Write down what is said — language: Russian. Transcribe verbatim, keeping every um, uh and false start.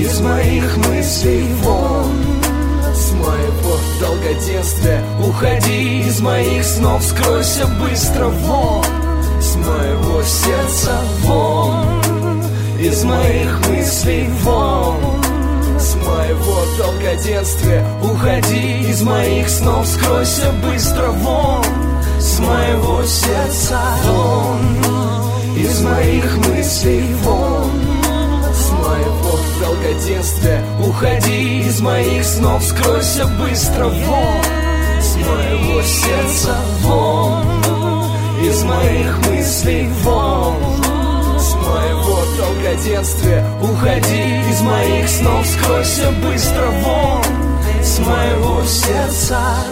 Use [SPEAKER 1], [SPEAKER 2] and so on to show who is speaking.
[SPEAKER 1] из моих мыслей вон. С моего долгоденствия уходи из моих снов, скройся быстро вон. С моего сердца вон, из моих мыслей вон. С моего долгоденствия уходи из моих снов, скройся быстро вон. С моего сердца вон, из моих мыслей вон. С моего долгоденствия уходи из моих снов, скройся быстро вон. С моего сердца вон, из моих мыслей вон. С моего долгоденствия уходи из моих снов, скройся быстро вон. С моего сердца